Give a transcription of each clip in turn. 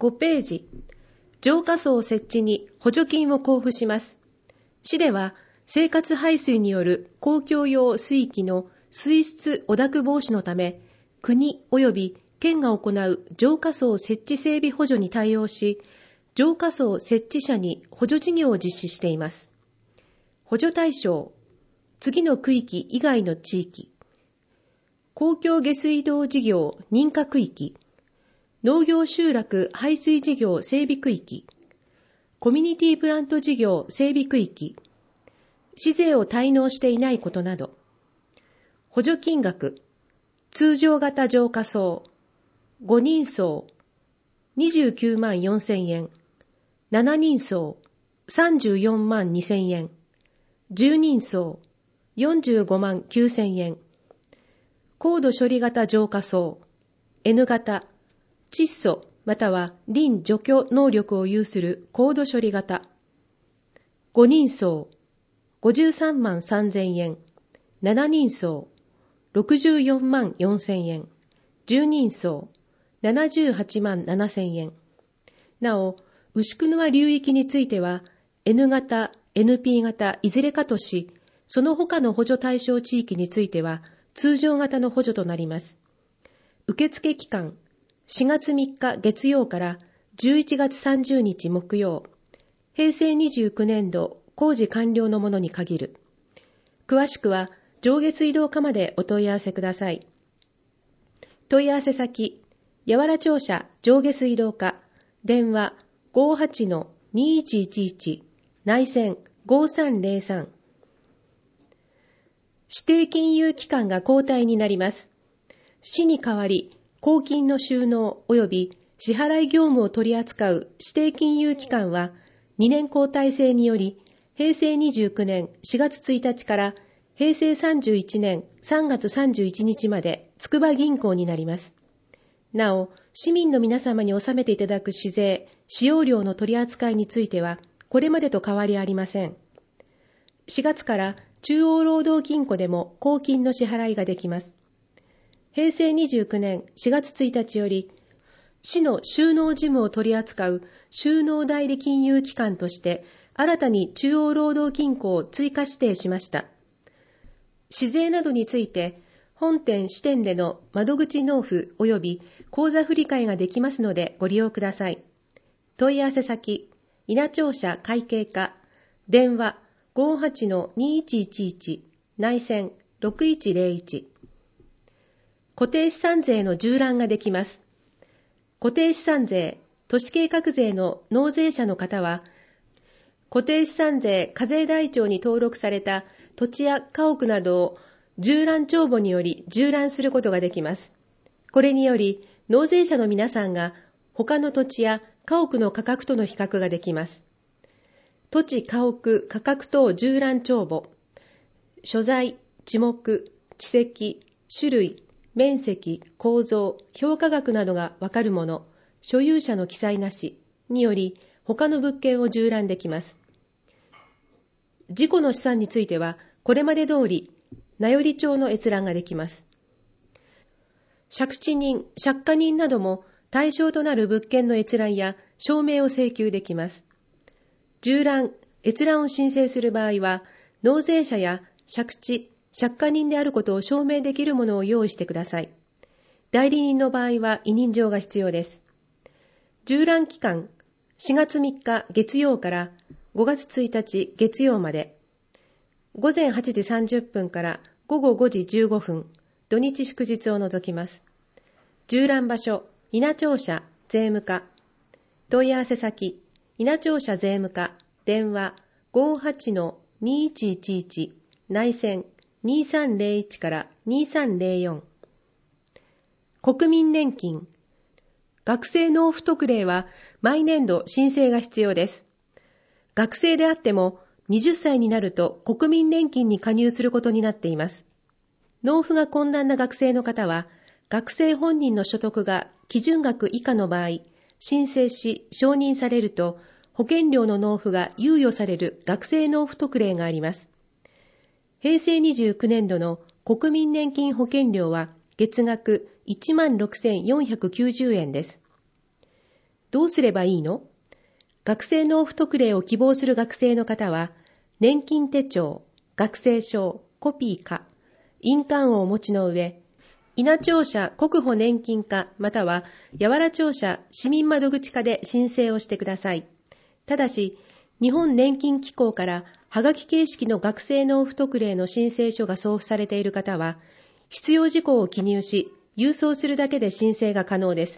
5ページ、浄化槽設置に補助金を交付します。市では、生活排水による公共用水域の水質汚濁防止のため、国及び県が行う浄化槽設置整備補助に対応し、浄化槽設置者に補助事業を実施しています。補助対象、次の区域以外の地域、公共下水道事業認可区域、農業集落排水事業整備区域、コミュニティプラント事業整備区域、市税を滞納していないことなど。補助金額、通常型浄化槽、5人層、29万4000円、7人層、34万2000円、10人層、45万9000円、高度処理型浄化槽、N 型、窒素またはリン除去能力を有する高度処理型、5人層、53万3000円、7人層、64万4000円、10人層、78万7000円。なお、牛久沼流域については、N 型、NP 型いずれかとし、その他の補助対象地域については、通常型の補助となります。受付期間、4月3日月曜から11月30日木曜、平成29年度工事完了のものに限る。詳しくは上下水道課までお問い合わせください。問い合わせ先、八原庁舎上下水道課、電話 58-2111 内線5303。指定金融機関が交代になります。市に代わり、公金の収納及び支払い業務を取り扱う指定金融機関は、2年交代制により、平成29年4月1日から平成31年3月31日まで筑波銀行になります。なお、市民の皆様に納めていただく市税、使用料の取り扱いについては、これまでと変わりありません。4月から中央労働金庫でも公金の支払いができます。平成29年4月1日より、市の収納事務を取り扱う収納代理金融機関として、新たに中央労働金庫を追加指定しました。市税などについて、本店支店での窓口納付及び口座振替ができますのでご利用ください。問い合わせ先、稲庁舎会計課、電話 58-2111 内線6101。固定資産税の従覧ができます。固定資産税、都市計画税の納税者の方は、固定資産税課税台帳に登録された土地や家屋などを従覧帳簿により従覧することができます。これにより、納税者の皆さんが他の土地や家屋の価格との比較ができます。土地家屋価格等従覧帳簿、所在、地目、地籍、種類、面積、構造、評価額などがわかるもの、所有者の記載なしにより他の物件を従覧できます。自己の資産については、これまで通り、名寄帳の閲覧ができます。借地人、借家人なども対象となる物件の閲覧や証明を請求できます。従覧、閲覧を申請する場合は、納税者や借地、借家人であることを証明できるものを用意してください。代理人の場合は委任状が必要です。従覧期間、4月3日月曜から5月1日月曜まで、午前8時30分から午後5時15分、土日祝日を除きます。従覧場所、稲庁舎税務課。問い合わせ先、稲庁舎税務課、電話 58-2111 内線2301から2304。国民年金。学生納付特例は毎年度申請が必要です。学生であっても20歳になると国民年金に加入することになっています。納付が困難な学生の方は、学生本人の所得が基準額以下の場合、申請し承認されると保険料の納付が猶予される学生納付特例があります。平成29年度の国民年金保険料は月額16,490円です。 どうすればいいの？学生納付特例を希望する学生の方は、年金手帳、学生証、コピーか、印鑑をお持ちの上、稲庁舎国保年金課または八原庁舎市民窓口課で申請をしてください。ただし、日本年金機構からはがき形式の学生納付特例の申請書が送付されている方は、必要事項を記入し、郵送するだけで申請が可能です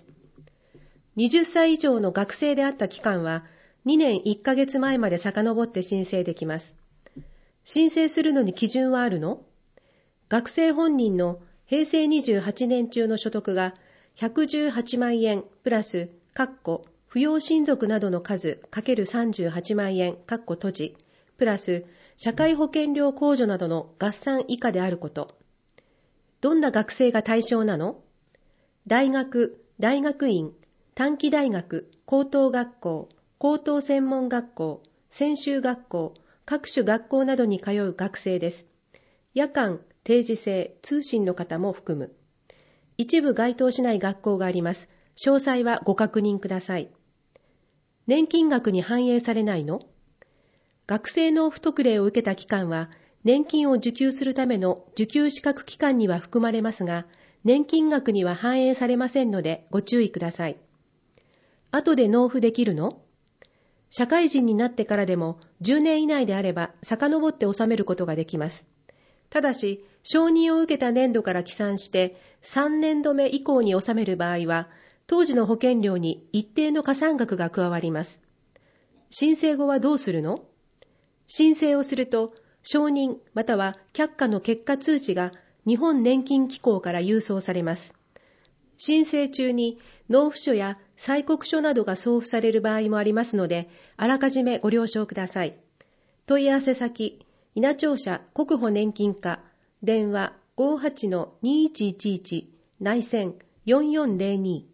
。20歳以上の学生であった期間は、2年1ヶ月前まで遡って申請できます。申請するのに基準はあるの？学生本人の平成28年中の所得が118万円プラス、扶養親族などの数×38万円閉じ、プラス社会保険料控除などの合算以下であること。どんな学生が対象なの？大学、大学院、短期大学、高等学校、高等専門学校、専修学校、各種学校などに通う学生です。夜間、定時制、通信の方も含む。一部該当しない学校があります。詳細はご確認ください。年金額に反映されないの？学生納付特例を受けた期間は、年金を受給するための受給資格期間には含まれますが、年金額には反映されませんのでご注意ください。後で納付できるの？社会人になってからでも10年以内であれば遡って納めることができます。ただし、承認を受けた年度から起算して3年度目以降に納める場合は、当時の保険料に一定の加算額が加わります。申請後はどうするの？申請をすると、承認または却下の結果通知が日本年金機構から郵送されます。申請中に納付書や催告書などが送付される場合もありますので、あらかじめご了承ください。問い合わせ先、稲庁舎国保年金課、電話 58-2111 内線4402